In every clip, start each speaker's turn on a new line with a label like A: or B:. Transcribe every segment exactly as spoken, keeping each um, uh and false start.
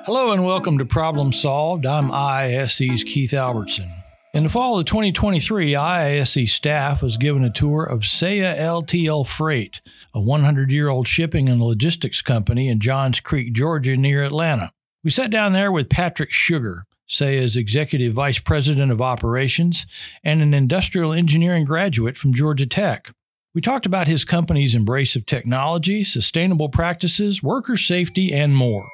A: Hello and welcome to Problem Solved. I'm I I S E's Keith Albertson. In the fall of twenty twenty-three, I I S E staff was given a tour of Saia L T L Freight, a one hundred year old shipping and logistics company in Johns Creek, Georgia, near Atlanta. We sat down there with Patrick Sugar, Saia's Executive Vice President of Operations and an industrial engineering graduate from Georgia Tech. We talked about his company's embrace of technology, sustainable practices, worker safety, and more.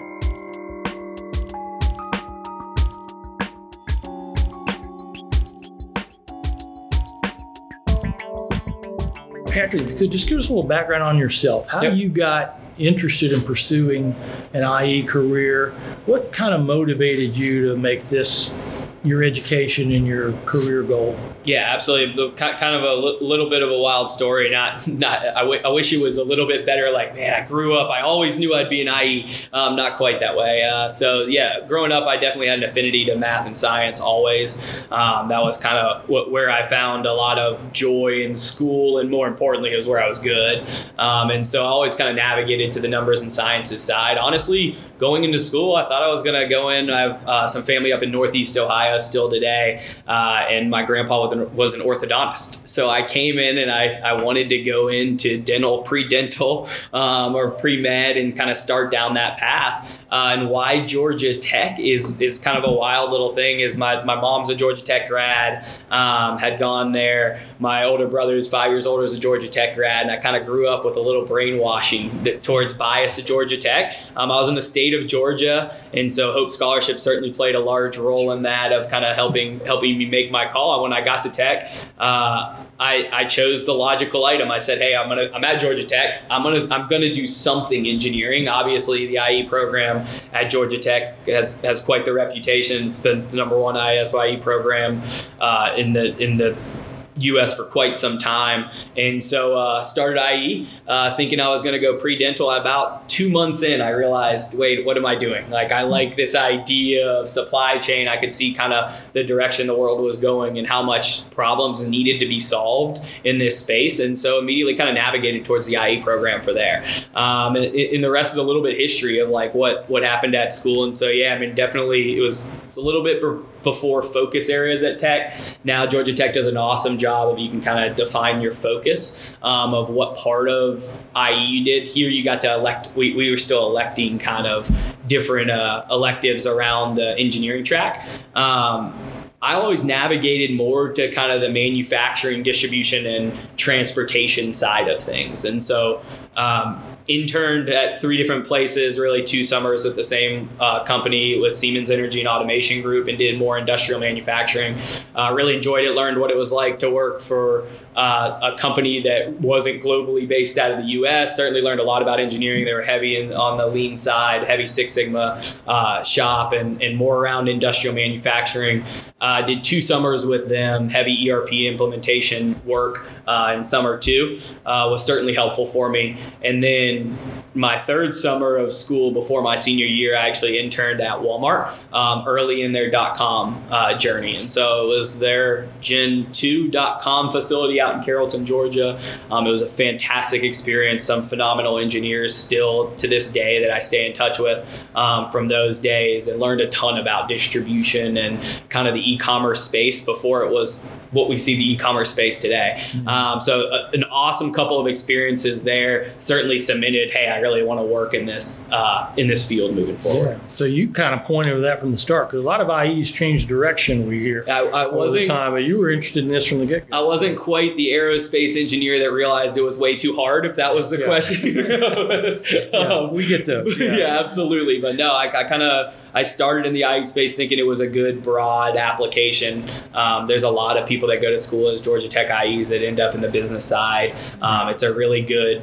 A: Patrick, if you could just give us a little background on yourself. How
B: Yep.
A: you got interested in pursuing an I E career? What kind of motivated you to make this your education and your career goal?
B: Yeah, absolutely. Kind of a little bit of a wild story. Not, not. I, w- I wish it was a little bit better. Like, man, I grew up. I always knew I'd be an I E. Um, not quite that way. Uh, so yeah, growing up, I definitely had an affinity to math and science always. Um, that was kind of what, where I found a lot of joy in school, and more importantly, it was where I was good. Um, and so I always kind of navigated to the numbers and sciences side. Honestly, going into school, I thought I was going to go in. I have uh, some family up in Northeast Ohio still today, uh, and my grandpa was an, was an orthodontist. So I came in and I, I wanted to go into dental, pre-dental um, or pre-med and kind of start down that path. Uh, and why Georgia Tech is is kind of a wild little thing is my, my mom's a Georgia Tech grad, um, had gone there. My older brother who's five years older is a Georgia Tech grad, and I kind of grew up with a little brainwashing that, towards bias to Georgia Tech. Um, I was in the state of Georgia, and so Hope Scholarship certainly played a large role in that of kind of helping helping me make my call. When I got to Tech, uh, I, I chose the logical item. I said, hey, I'm gonna I'm at Georgia Tech. I'm gonna I'm gonna do something engineering. Obviously, the I E program at Georgia Tech has has quite the reputation. It's been the number one I S Y E program uh, in the in the U S for quite some time. And so uh, started I E uh, thinking I was going to go pre-dental. About two months in, I realized, wait, what am I doing? Like, I like this idea of supply chain. I could see kind of the direction the world was going and how much problems needed to be solved in this space. And so immediately kind of navigated towards the I E program for there. Um, and, and the rest is a little bit history of like what, what happened at school. And so, yeah, I mean, definitely it was, it was a little bit before focus areas at Tech. Now Georgia Tech does an awesome job job if you can kind of define your focus um, of what part of I E you did. Here you got to elect, we, we were still electing kind of different uh, electives around the engineering track. Um, I always navigated more to kind of the manufacturing, distribution, and transportation side of things. And so um, interned at three different places, really two summers with the same uh, company with Siemens Energy and Automation Group, and did more industrial manufacturing. Uh, really enjoyed it, learned what it was like to work for uh, a company that wasn't globally based out of the U S. Certainly learned a lot about engineering. They were heavy in, on the lean side, heavy Six Sigma uh, shop, and, and more around industrial manufacturing. Uh, did two summers with them, heavy E R P implementation work uh, in summer two uh, was certainly helpful for me. And then my third summer of school before my senior year, I actually interned at Walmart um, early in their dot-com uh, journey. And so it was their Gen two dot-com facility out in Carrollton, Georgia. Um, it was a fantastic experience, some phenomenal engineers still to this day that I stay in touch with um, from those days, and learned a ton about distribution and kind of the e-commerce space before it was what we see the e-commerce space today. Mm-hmm. Um, so a, an awesome couple of experiences there. Certainly cemented, hey, I really want to work in this uh, in this field moving forward.
A: Yeah. So you kind of pointed to that from the start, because a lot of I Es change direction, we hear
B: I, I
A: all
B: wasn't,
A: the time, but you were interested in this from the get-go.
B: I wasn't quite the aerospace engineer that realized it was way too hard, if that was the
A: yeah.
B: question.
A: yeah,
B: um,
A: we get those.
B: Yeah.
A: Yeah,
B: yeah, absolutely. But no, I, I kind of I started in the I E space thinking it was a good broad application. Um, there's a lot of people that go to school as Georgia Tech I Es that end up in the business side. Um, it's a really good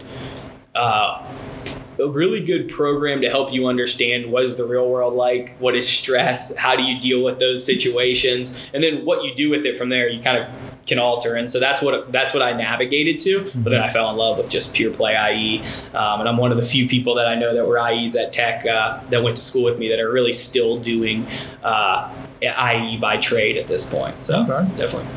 B: uh, a really good program to help you understand what is the real world like, what is stress, how do you deal with those situations, and then what you do with it from there you kind of can alter. And so that's what that's what I navigated to. Mm-hmm. But then I fell in love with just pure play I E. Um, and I'm one of the few people that I know that were I Es at Tech uh, that went to school with me that are really still doing uh, I E by trade at this point. So
A: okay.
B: Definitely.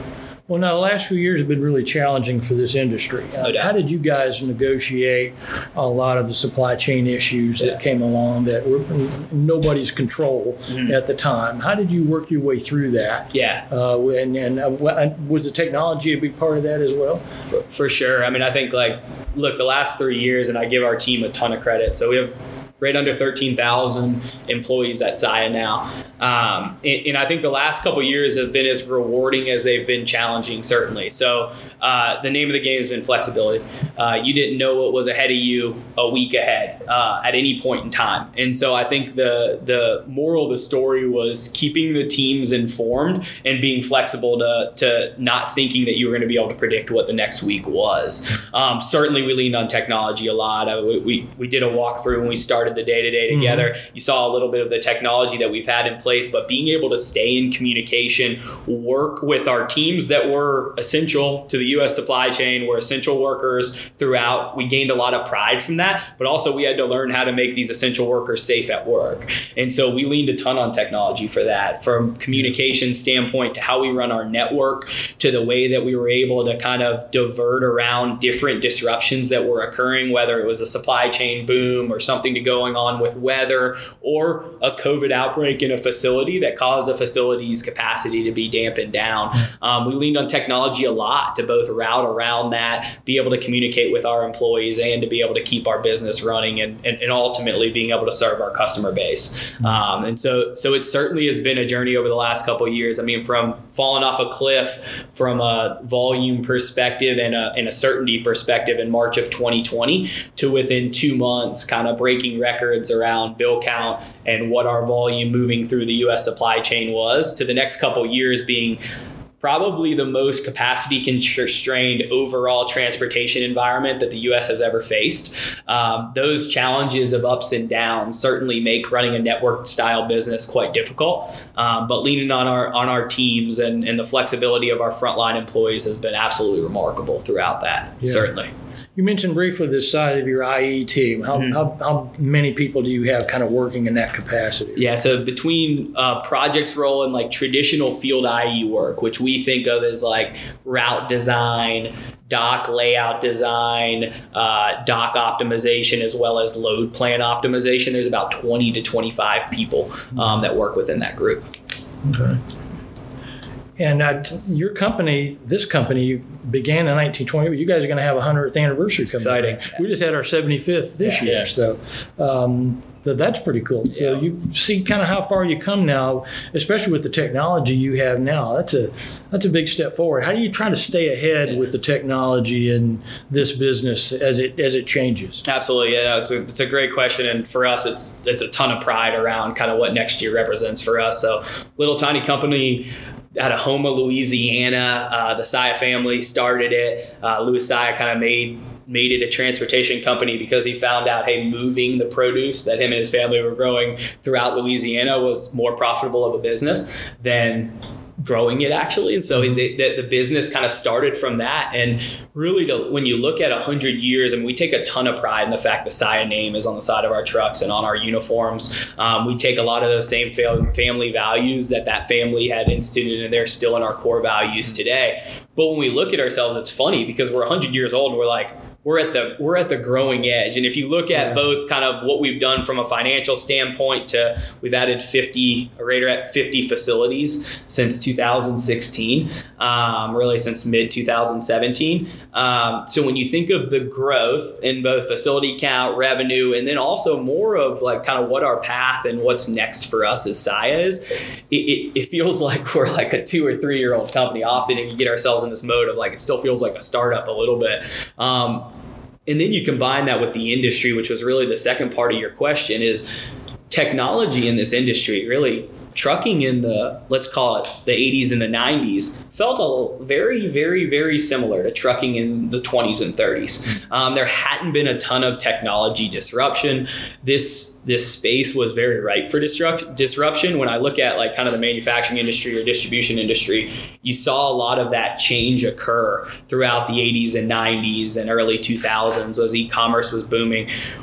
A: Well, now the last few years have been really challenging for this industry. Uh,
B: No
A: how did you guys negotiate a lot of the supply chain issues
B: Yeah.
A: that came along that were in nobody's control
B: Mhm.
A: at the time? How did you work your way through that?
B: Yeah.
A: Uh, and and uh, was the technology a big part of that as well?
B: For, for sure. I mean, I think like, look, the last three years, and I give our team a ton of credit. So we have right under thirteen thousand employees at Saia now. Um, and, and I think the last couple of years have been as rewarding as they've been challenging, certainly. So uh, the name of the game has been flexibility. Uh, you didn't know what was ahead of you a week ahead uh, at any point in time. And so I think the the moral of the story was keeping the teams informed and being flexible to, to not thinking that you were going to be able to predict what the next week was. Um, certainly we leaned on technology a lot. Uh, we, we, we did a walkthrough when we started the day-to-day together. Mm-hmm. You saw a little bit of the technology that we've had in place, but being able to stay in communication, work with our teams that were essential to the U S supply chain, were essential workers throughout. We gained a lot of pride from that, but also we had to learn how to make these essential workers safe at work. And so we leaned a ton on technology for that, from communication standpoint to how we run our network, to the way that we were able to kind of divert around different disruptions that were occurring, whether it was a supply chain boom or something to going on with weather, or a COVID outbreak in a facility that caused the facility's capacity to be dampened down. Um, we leaned on technology a lot to both route around that, be able to communicate with our employees, and to be able to keep our business running, and, and, and ultimately being able to serve our customer base. Um, and so so it certainly has been a journey over the last couple of years. I mean, from falling off a cliff from a volume perspective and a, and a certainty perspective in March of twenty twenty to within two months kind of breaking records around bill count and what our volume moving through the U S supply chain was, to the next couple of years being probably the most capacity constrained overall transportation environment that the U S has ever faced. Um, those challenges of ups and downs certainly make running a network style business quite difficult. Um, but leaning on our on our teams and, and the flexibility of our frontline employees has been absolutely remarkable throughout that, yeah. Certainly.
A: You mentioned briefly the size of your I E team. How, mm-hmm. how how many people do you have kind of working in that capacity?
B: Yeah, so between uh, projects role and like traditional field I E work, which we think of as like route design, dock layout design, uh, dock optimization, as well as load plan optimization, there's about twenty to twenty-five people um, that work within that group.
A: Okay. And uh, your company, this company, began in nineteen twenty, but you guys are going to have a hundredth anniversary coming
B: exciting.
A: up. We just had our seventy-fifth this yeah, year, yeah. so um, so that's pretty cool. Yeah. So you see kind of how far you come now, especially with the technology you have now. That's a that's a big step forward. How do you try to stay ahead yeah. with the technology in this business as it as it changes?
B: Absolutely, yeah, no, it's a it's a great question, and for us, it's it's a ton of pride around kind of what next year represents for us. So, little tiny company out of Houma, Louisiana. Uh, the Saia family started it. Uh, Louis Saia kind of made made it a transportation company because he found out, hey, moving the produce that him and his family were growing throughout Louisiana was more profitable of a business than growing it, actually. And so the, the, the business kind of started from that. And really, to, when you look at one hundred years, and we take a ton of pride in the fact the Saia name is on the side of our trucks and on our uniforms. Um, we take a lot of those same family values that that family had instituted, and they're still in our core values today. But when we look at ourselves, it's funny because we're one hundred years old and we're like, we're at the we're at the growing edge. And if you look at both kind of what we've done from a financial standpoint, to we've added fifty, right at fifty facilities since two thousand sixteen, um, really since mid two thousand seventeen. Um, so when you think of the growth in both facility count, revenue, and then also more of like kind of what our path and what's next for us as Saia is, it, it, it feels like we're like a two or three year old company. Often if you get ourselves in this mode of like, it still feels like a startup a little bit. Um, And then you combine that with the industry, which was really the second part of your question, is technology in this industry. Really, trucking in the, let's call it the eighties and the nineties, felt a very, very, very similar to trucking in the twenties and thirties. Um, there hadn't been a ton of technology disruption. This this space was very ripe for disrupt, disruption. When I look at like kind of the manufacturing industry or distribution industry, you saw a lot of that change occur throughout the eighties and nineties and early two thousands as e-commerce was booming.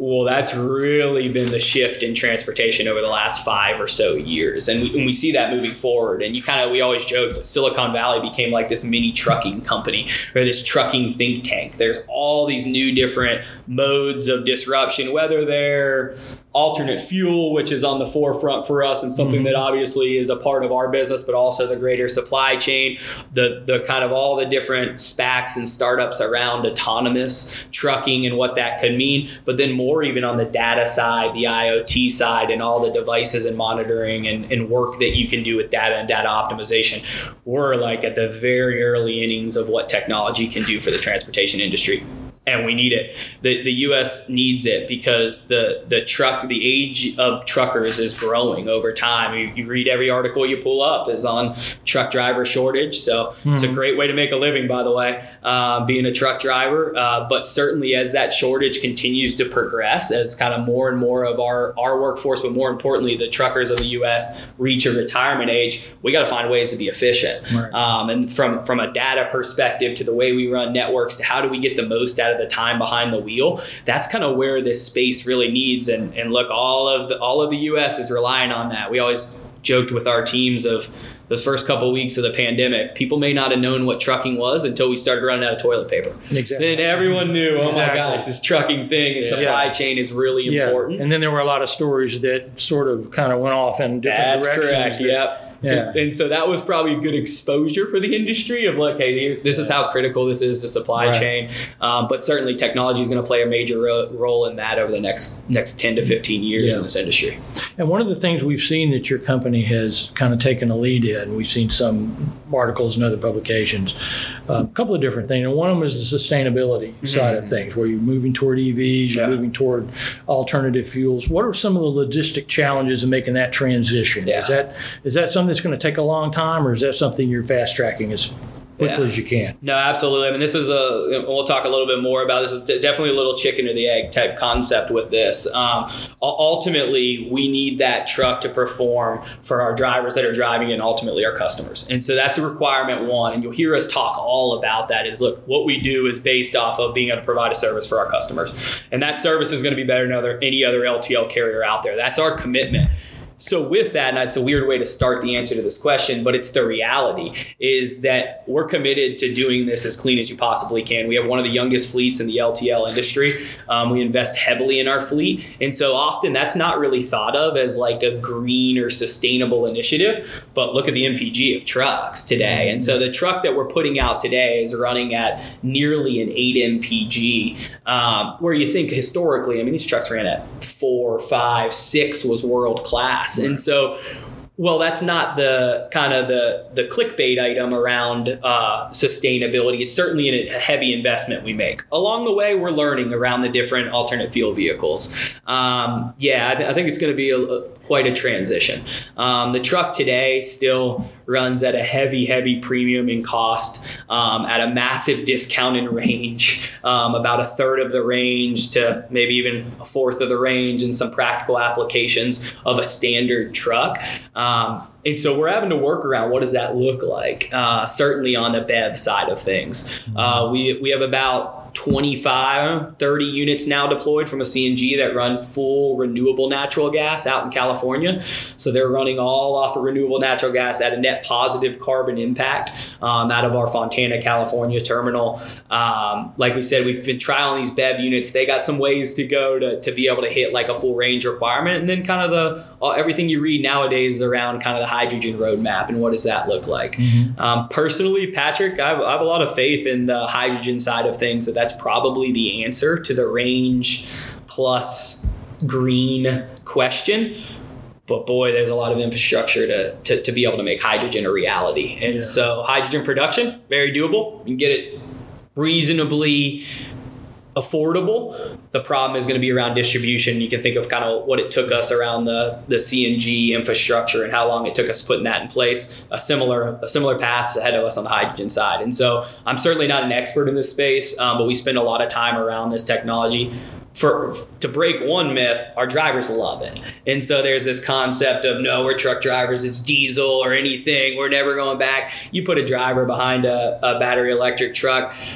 B: Well, that's really been the shift in transportation over the last five or so years. And we, and we see that moving forward. And you kind of, we always joke that Silicon Valley became like this mini trucking company or this trucking think tank. There's all these new different modes of disruption, whether they're alternate fuel, which is on the forefront for us and something mm-hmm. that obviously is a part of our business, but also the greater supply chain, the, the kind of all the different SPACs and startups around autonomous trucking and what that could mean. But then more even on the data side, the I O T side, and all the devices and monitoring and, and work that you can do with data and data optimization. We're like at the very early innings of what technology can do for the transportation industry. And we need it. The the U S needs it because the the truck, the age of truckers is growing over time. You, you read every article you pull up is on truck driver shortage. So mm-hmm. it's a great way to make a living, by the way, uh, being a truck driver. Uh, but certainly as that shortage continues to progress, as kind of more and more of our, our workforce, but more importantly, the truckers of the U S reach a retirement age, we got to find ways to be efficient. Right. Um, and from, from a data perspective to the way we run networks to how do we get the most out of the time behind the wheel, that's kind of where this space really needs. And, and look, all of the all of the U S is relying on that. We always joked with our teams of those first couple of weeks of the pandemic, people may not have known what trucking was until we started running out of toilet paper. Exactly. Then everyone knew, oh exactly. my gosh, this trucking thing and yeah. supply chain is really yeah. important.
A: And then there were a lot of stories that sort of kind of went off in different
B: that's
A: directions.
B: That's correct, that, yep. Yeah. And, and so that was probably a good exposure for the industry of like, hey, here, this is how critical this is to supply right. chain. Um, but certainly technology is going to play a major ro- role in that over the next next ten to fifteen years yeah. in this industry.
A: And one of the things we've seen that your company has kind of taken a lead in, we've seen some articles and other publications, uh, a couple of different things. And one of them is the sustainability mm-hmm. side of things, where you're moving toward E Vs, you're yeah. moving toward alternative fuels. What are some of the logistic challenges in making that transition?
B: Yeah.
A: Is that is that something that's going to take a long time, or is that something you're fast tracking as quickly
B: yeah.
A: as you can?
B: No, absolutely. I mean, this is a, we'll talk a little bit more about this. Is definitely a little chicken or the egg type concept with this. Um, ultimately, we need that truck to perform for our drivers that are driving and ultimately our customers. And so that's a requirement one. And you'll hear us talk all about that is, look, what we do is based off of being able to provide a service for our customers. And that service is going to be better than other, any other L T L carrier out there. That's our commitment. So with that, and it's a weird way to start the answer to this question, but it's the reality, is that we're committed to doing this as clean as you possibly can. We have one of the youngest fleets in the L T L industry. Um, we invest heavily in our fleet. And so often that's not really thought of as like a green or sustainable initiative, but look at the M P G of trucks today. And so the truck that we're putting out today is running at nearly an eight M P G, um, where you think historically, I mean, these trucks ran at four, five, six was world class. And so, well, that's not the kind of the, the clickbait item around uh, sustainability. It's certainly a heavy investment we make. Along the way, we're learning around the different alternate fuel vehicles. Um, yeah, I, th- I think it's going to be a, a, quite a transition. Um, the truck today still runs at a heavy, heavy premium in cost, um, at a massive discount in range, um, about a third of the range to maybe even a fourth of the range in some practical applications of a standard truck. Um, and so we're having to work around what does that look like, uh, certainly on the B E V side of things. Uh, we, we have about twenty-five, thirty units now deployed from a C N G that run full renewable natural gas out in California. So they're running all off of renewable natural gas at a net positive carbon impact um, out of our Fontana, California terminal. Um, like we said, we've been trialing these B E V units. They got some ways to go to, to be able to hit like a full range requirement. And then kind of the uh, everything you read nowadays is around kind of the hydrogen roadmap and what does that look like. Mm-hmm. Um, personally, Patrick, I have, I have a lot of faith in the hydrogen side of things, that that's probably the answer to the range plus green question. But boy, there's a lot of infrastructure to, to, to be able to make hydrogen a reality. And yeah. so hydrogen production, very doable. You can get it reasonably affordable. The problem is going to be around distribution. You can think of kind of what it took us around the, the C N G infrastructure and how long it took us putting that in place. A similar a similar path ahead of us on the hydrogen side. And so I'm certainly not an expert in this space, um, but we spend a lot of time around this technology. For to break one myth, our drivers love it. And so there's this concept of, no, we're truck drivers, it's diesel or anything, we're never going back. You put a driver behind a, a battery electric truck,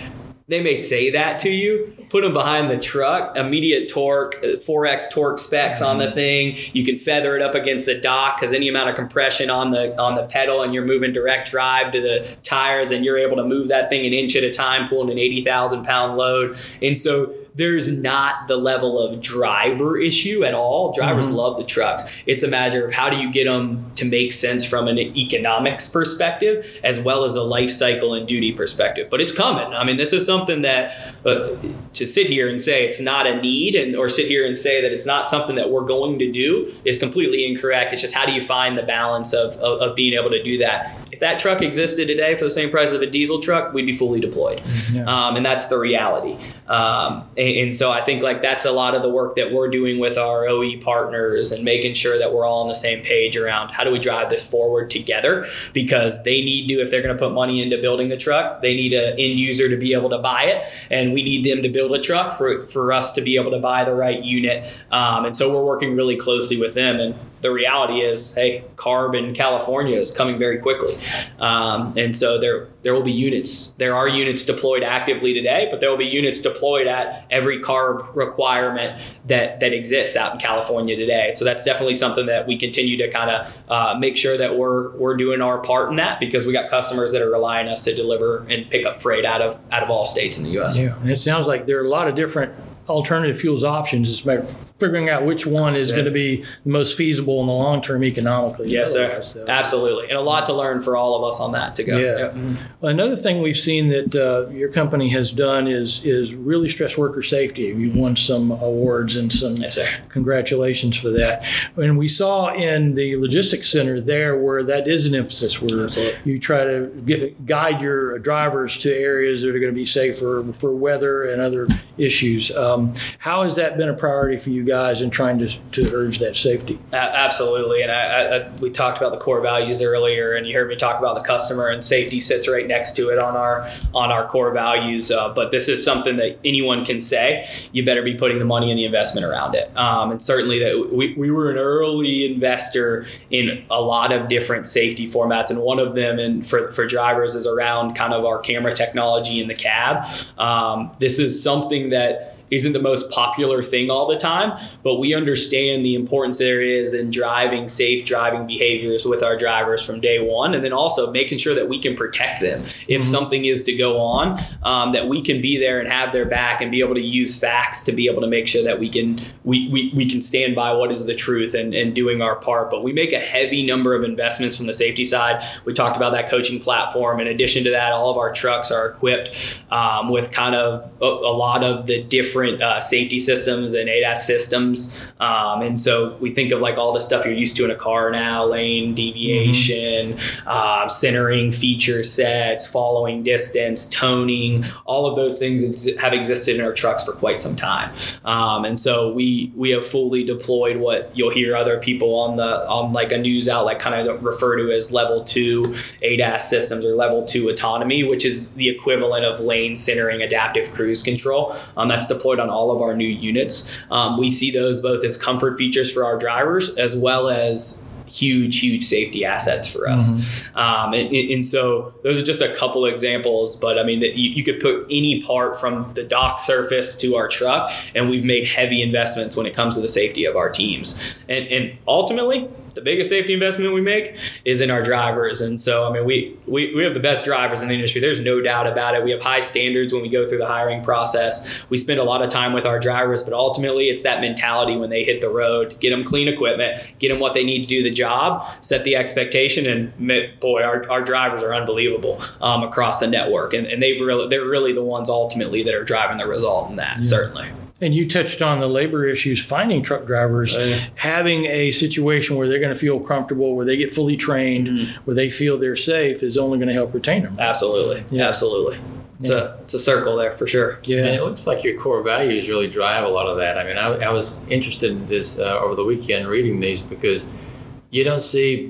B: they may say that to you, put them behind the truck, immediate torque, four X torque specs on the thing. You can feather it up against the dock because any amount of compression on the on the pedal and you're moving direct drive to the tires and you're able to move that thing an inch at a time, pulling an eighty thousand pound load. And so there's not the level of driver issue at all. Drivers mm-hmm. love the trucks. It's a matter of how do you get them to make sense from an economics perspective as well as a life cycle and duty perspective. But it's coming. I mean, this is something that uh, to sit here and say it's not a need and or sit here and say that it's not something that we're going to do is completely incorrect. It's just how do you find the balance of, of, of being able to do that? If that truck existed today for the same price of a diesel truck, we'd be fully deployed. Yeah. Um, and that's the reality. Um, and, and so I think like that's a lot of the work that we're doing with our O E partners and making sure that we're all on the same page around how do we drive this forward together, because they need to, if they're going to put money into building the truck, they need an end user to be able to buy it. And we need them to build a truck for, for us to be able to buy the right unit. Um, and so we're working really closely with them. And the reality is, hey, CARB in California is coming very quickly. Um, and so there there will be units. There are units deployed actively today, but there will be units deployed at every CARB requirement that, that exists out in California today. So that's definitely something that we continue to kind of uh, make sure that we're we're doing our part in that, because we got customers that are relying on us to deliver and pick up freight out of out of all states in the U S.
A: Yeah, and it sounds like there are a lot of different alternative fuels options. It's about figuring out which one is going to be the most feasible in the long term economically.
B: Yes, sir. So. Absolutely. And a lot to learn for all of us on that to go.
A: Yeah.
B: Yep.
A: Well, another thing we've seen that uh, your company has done is is really stress worker safety. You've won some awards and some
B: yes, sir.
A: Congratulations for that. And we saw in the logistics center there where that is an emphasis, where Absolutely. You try to get, guide your drivers to areas that are going to be safe for, for weather and other issues. Um, Um, how has that been a priority for you guys in trying to, to urge that safety?
B: Uh, absolutely. And I, I, we talked about the core values earlier, and you heard me talk about the customer, and safety sits right next to it on our on our core values. Uh, but this is something that anyone can say. You better be putting the money and the investment around it. Um, and certainly that we, we were an early investor in a lot of different safety formats. And one of them and for, for drivers is around kind of our camera technology in the cab. Um, this is something that isn't the most popular thing all the time, but we understand the importance there is in driving safe driving behaviors with our drivers from day one, and then also making sure that we can protect them if mm-hmm. something is to go on, um, that we can be there and have their back and be able to use facts to be able to make sure that we can we we, we can stand by what is the truth and, and doing our part. But we make a heavy number of investments from the safety side. We talked about that coaching platform. In addition to that, all of our trucks are equipped um, with kind of a, a lot of the different different uh, safety systems and A D A S systems. Um, and so we think of like all the stuff you're used to in a car now, lane deviation, mm-hmm. uh, centering feature sets, following distance, toning, all of those things ex- have existed in our trucks for quite some time. Um, and so we we have fully deployed what you'll hear other people on the on like a news outlet kind of refer to as level two A D A S systems or level two autonomy, which is the equivalent of lane centering adaptive cruise control. Um, that's deployed on all of our new units. Um, we see those both as comfort features for our drivers as well as huge, huge safety assets for us. Mm-hmm. Um, and, and so those are just a couple of examples, but I mean, that you, you could put any part from the dock surface to our truck, and we've made heavy investments when it comes to the safety of our teams. And, and ultimately, the biggest safety investment we make is in our drivers. And so, I mean, we, we, we have the best drivers in the industry. There's no doubt about it. We have high standards when we go through the hiring process. We spend a lot of time with our drivers, but ultimately it's that mentality when they hit the road, get them clean equipment, get them what they need to do the job, set the expectation. And boy, our, our drivers are unbelievable um, across the network. And, and they've really, they're really the ones ultimately that are driving the result in that, yeah. certainly.
A: And you touched on the labor issues, finding truck drivers, oh, yeah. having a situation where they're going to feel comfortable, where they get fully trained, mm-hmm. where they feel they're safe is only going to help retain them.
B: Absolutely. Yeah. Absolutely. It's, yeah. a, it's a circle there for sure.
C: Yeah. And it looks like your core values really drive a lot of that. I mean, I, I was interested in this uh, over the weekend reading these because you don't see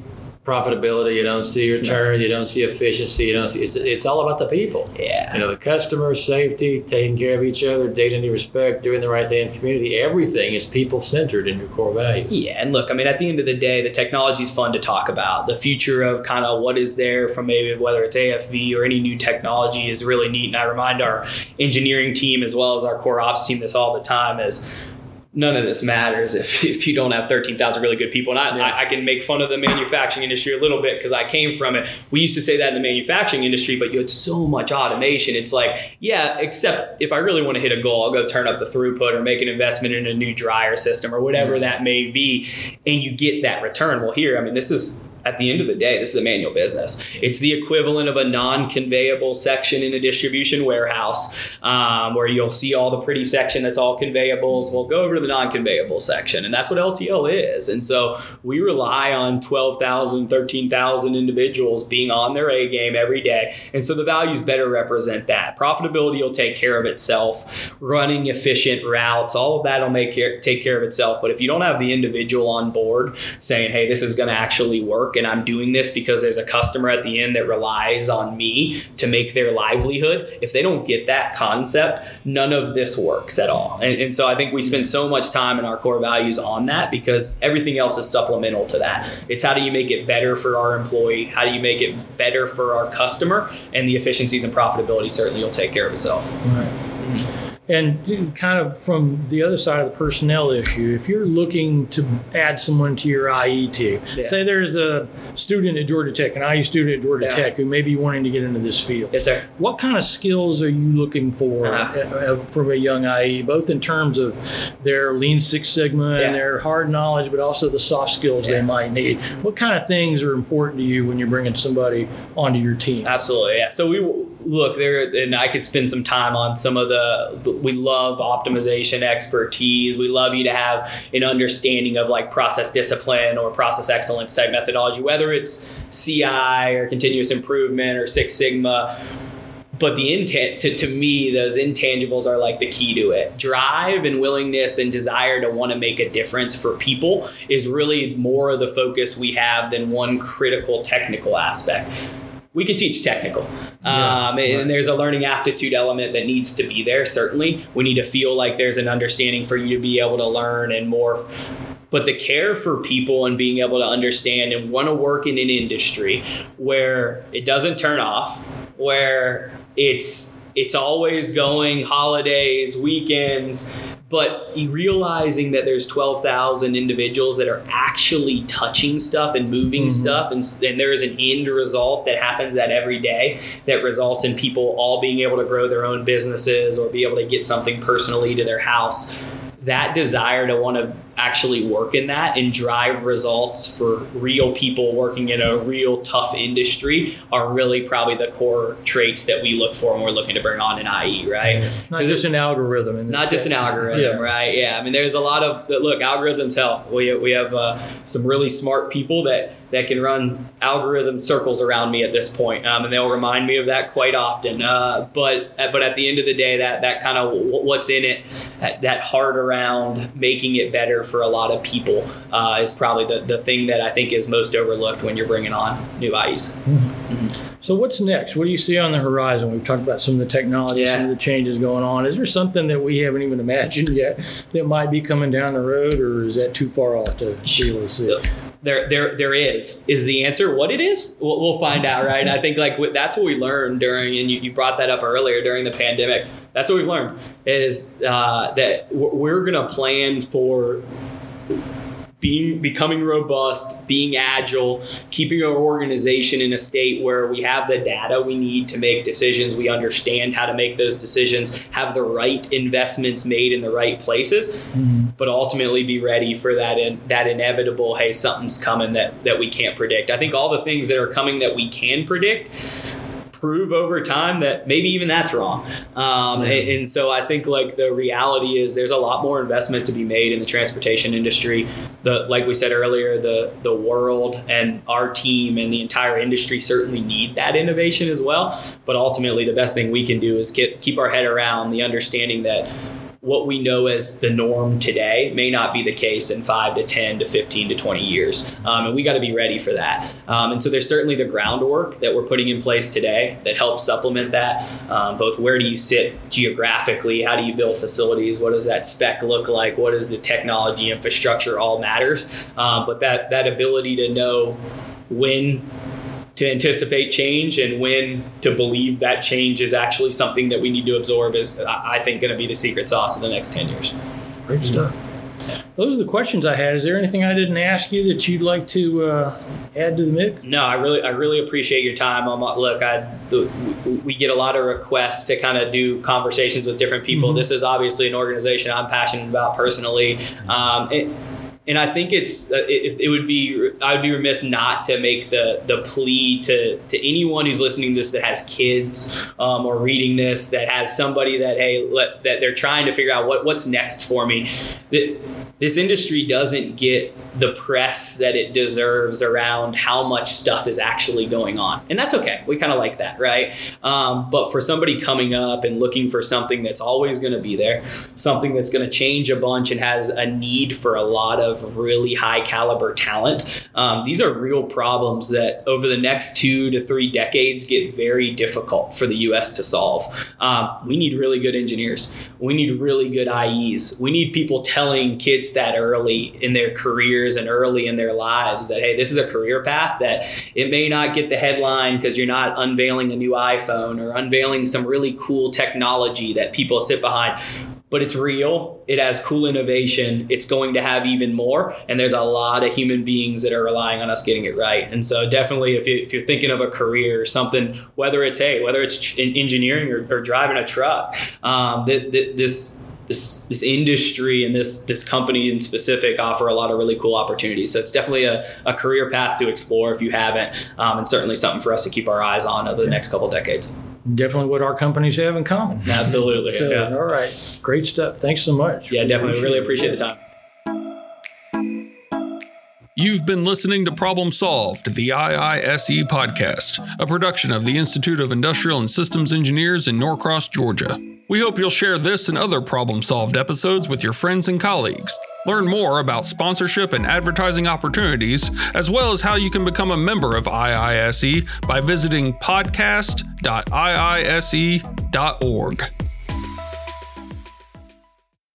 C: profitability, you don't see return, you don't see efficiency, you don't see, it's, it's all about the people.
B: Yeah.
C: You know, the customer, safety, taking care of each other, dignity, respect, doing the right thing in the community. Everything is people-centered in your core values.
B: Yeah, and look, I mean, at the end of the day, the technology is fun to talk about. The future of kind of what is there from maybe whether it's A F V or any new technology is really neat. And I remind our engineering team as well as our core ops team this all the time is none of this matters if, if you don't have thirteen thousand really good people. And I, yeah. I, I can make fun of the manufacturing industry a little bit because I came from it. We used to say that in the manufacturing industry, but you had so much automation. It's like, yeah, except if I really want to hit a goal, I'll go turn up the throughput or make an investment in a new dryer system or whatever yeah. that may be. And you get that return. Well, here, I mean, this is, at the end of the day, this is a manual business. It's the equivalent of a non-conveyable section in a distribution warehouse um, where you'll see all the pretty section that's all conveyables. We'll go over to the non-conveyable section, and that's what L T L is. And so we rely on twelve thousand, thirteen thousand individuals being on their A game every day. And so the values better represent that. Profitability will take care of itself. Running efficient routes, all of that will make care, take care of itself. But if you don't have the individual on board saying, hey, this is going to actually work, and I'm doing this because there's a customer at the end that relies on me to make their livelihood. If they don't get that concept, none of this works at all. And, and so I think we spend so much time in our core values on that because everything else is supplemental to that. It's how do you make it better for our employee? How do you make it better for our customer? And the efficiencies and profitability certainly will take care of itself.
A: Right. Mm-hmm. And kind of from the other side of the personnel issue, if you're looking to add someone to your I E team, yeah. say there's a student at Georgia Tech, an I E student at Georgia yeah. Tech who may be wanting to get into this field.
B: Yes, sir.
A: What kind of skills are you looking for
B: uh-huh.
A: from a young I E, both in terms of their Lean Six Sigma
B: yeah.
A: and their hard knowledge, but also the soft skills yeah. they might need? What kind of things are important to you when you're bringing somebody onto your team?
B: Absolutely, yeah. So we look there, and I could spend some time on some of the, we love optimization expertise. We love you to have an understanding of like process discipline or process excellence type methodology, whether it's C I or continuous improvement or Six Sigma. But the intent, to, to me, those intangibles are like the key to it. Drive and willingness and desire to want to make a difference for people is really more of the focus we have than one critical technical aspect. We can teach technical. Yeah, um, and right. there's a learning aptitude element that needs to be there, certainly. We need to feel like there's an understanding for you to be able to learn and morph. But the care for people and being able to understand and want to work in an industry where it doesn't turn off, where it's it's always going, holidays, weekends, but realizing that there's twelve thousand individuals that are actually touching stuff and moving mm-hmm. stuff, and, and there is an end result that happens that every day that results in people all being able to grow their own businesses or be able to get something personally to their house. That desire to want to actually work in that and drive results for real people working in a real tough industry are really probably the core traits that we look for when we're looking to bring on an I E, right?
A: Not just an algorithm. In this
B: not just an algorithm, yeah. right? Yeah, I mean, there's a lot of, look, algorithms help. We, we have uh, some really smart people that, that can run algorithm circles around me at this point, um, and they'll remind me of that quite often. Uh, but but at the end of the day, that that kind of what's in it, that, that heart around making it better for a lot of people uh, is probably the, the thing that I think is most overlooked when you're bringing on new I Es.
A: Mm-hmm. Mm-hmm. So what's next? What do you see on the horizon? We've talked about some of the technology, yeah. some of the changes going on. Is there something that we haven't even imagined yet that might be coming down the road, or is that too far off to be able to see?
B: There, there, there is. Is the answer what it is? We'll, we'll find out, right? And I think like that's what we learned during, and you, you brought that up earlier during the pandemic. That's what we've learned is uh, that we're going to plan for being becoming robust, being agile, keeping our organization in a state where we have the data we need to make decisions, we understand how to make those decisions, have the right investments made in the right places, mm-hmm. but ultimately be ready for that in, that inevitable, hey, something's coming that, that we can't predict. I think all the things that are coming that we can predict prove over time that maybe even that's wrong. Um, and, and so I think like the reality is there's a lot more investment to be made in the transportation industry. The, like we said earlier, the, the world and our team and the entire industry certainly need that innovation as well. But ultimately the best thing we can do is get, keep our head around the understanding that what we know as the norm today may not be the case in five to ten to fifteen to twenty years. Um, and we got to be ready for that. Um, and so there's certainly the groundwork that we're putting in place today that helps supplement that. Um, both where do you sit geographically? How do you build facilities? What does that spec look like? What is the technology infrastructure? All matters. Um, but that, that ability to know when to anticipate change and when to believe that change is actually something that we need to absorb is, I think, going to be the secret sauce of the next ten years.
A: Great stuff. Those are the questions I had. Is there anything I didn't ask you that you'd like to uh, add to the mix?
B: No, I really, I really appreciate your time. Um, look, I, we get a lot of requests to kind of do conversations with different people. Mm-hmm. This is obviously an organization I'm passionate about personally. Um, it, And I think it's it, it would be I would be remiss not to make the the plea to to anyone who's listening to this that has kids um, or reading this that has somebody that hey let, that they're trying to figure out what what's next for me. That this industry doesn't get the press that it deserves around how much stuff is actually going on, and that's okay. We kind of like that, right? Um, but for somebody coming up and looking for something that's always going to be there, something that's going to change a bunch and has a need for a lot of really high caliber talent. Um, these are real problems that over the next two to three decades get very difficult for the U S to solve. Um, we need really good engineers. We need really good I Es. We need people telling kids that early in their careers and early in their lives that, hey, this is a career path that it may not get the headline because you're not unveiling a new iPhone or unveiling some really cool technology that people sit behind. But it's real. It has cool innovation. It's going to have even more. And there's a lot of human beings that are relying on us getting it right. And so definitely if, you, if you're thinking of a career or something, whether it's, hey, whether it's in engineering or, or driving a truck, um, th- th- this this this industry and this this company in specific offer a lot of really cool opportunities. So it's definitely a, a career path to explore if you haven't, um, and certainly something for us to keep our eyes on over the next couple of decades.
A: Definitely what our companies have in common.
B: Absolutely.
A: So,
B: yeah.
A: All right. Great stuff. Thanks so much.
B: Yeah, definitely. Really appreciate the time.
D: You've been listening to Problem Solved, the I I S E podcast, a production of the Institute of Industrial and Systems Engineers in Norcross, Georgia. We hope you'll share this and other Problem Solved episodes with your friends and colleagues. Learn more about sponsorship and advertising opportunities, as well as how you can become a member of I I S E by visiting podcast dot I I S E dot org.